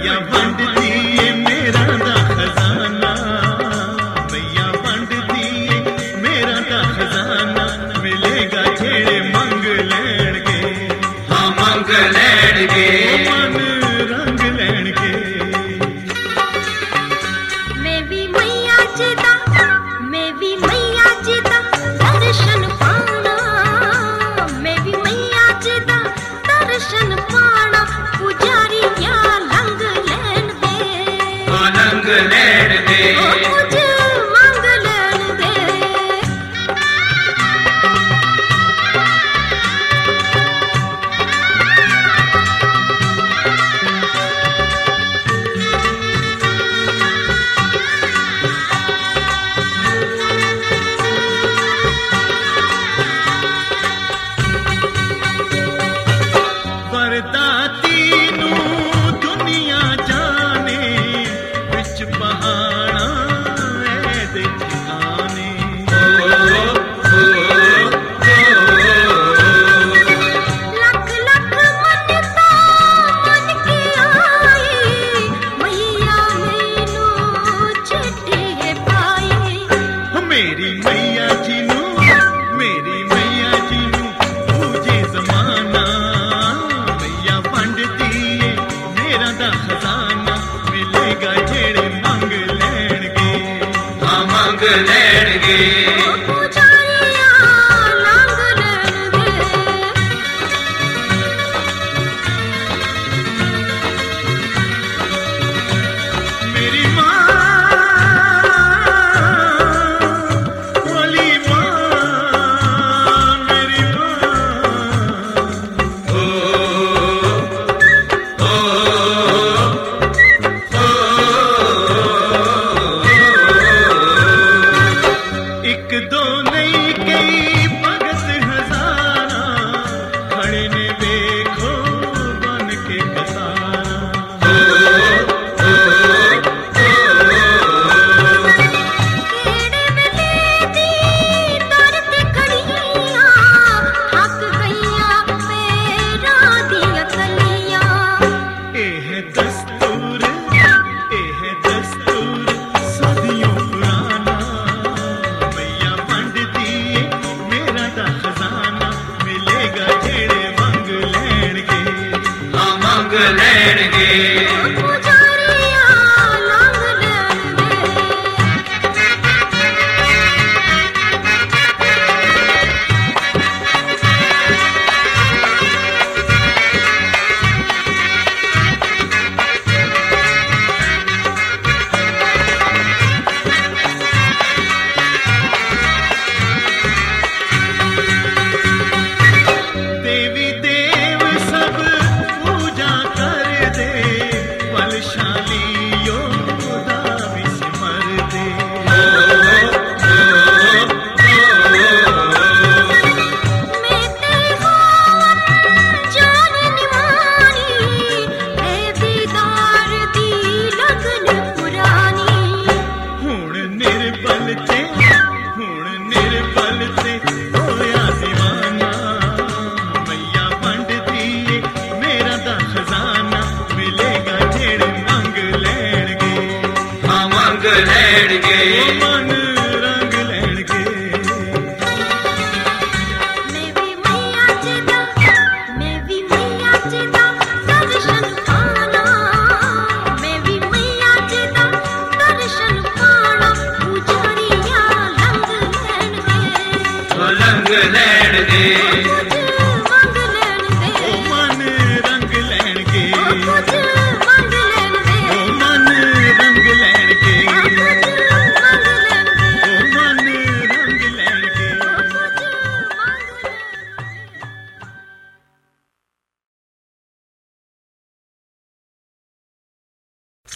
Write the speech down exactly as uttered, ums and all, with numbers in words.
मैया वंडदी ए मेरा दा खजाना, मैया वंडदी ए मेरा दा खजाना, मिलेगा जेड़े मंग लैणगे, हाँ मंग लैणगे, मन रंग लैणगे। मैं भी मैया जी दा, मैं भी मैया जी दा दर्शन पाना, मैं भी मैया जी दा दर्शन पाना, पुजारी या लंग लैण दे, हाँ लंग लैण दे, कुछ मंग लैण दे। वरदाती नू दुनिया जाने, विच पहाड़ा ए दे ठिकाने, लख लख मनता मन के आई, मैया मैनू चिट्ठी पाई। मेरी मैया जी नू, मेरी मैया जी नू पूजे जमाना, मैया वंडदी ए मेरा दा खजाना, मिलेगा जेड़े मंग लैणगे, हाँ मंग लैणगे। पुजारिया लंग लैण दे। मेरी माँ वाली माँ, मेरी माँ, ओ ओ एक दो नहीं कई भगत हजारा, खड़े ने देखो बन के कसारा, केड़े वेले दी दर ते खड़ियां, हक गईयां पैरां दियां तलियां। एह दस्तूर, एह दस्तूर सदियों पुराना, मैया वंडदी ए मेरा दा खजाना, मिलेगा जेड़े मंग लैणगे, हाँ मंग लैणगे।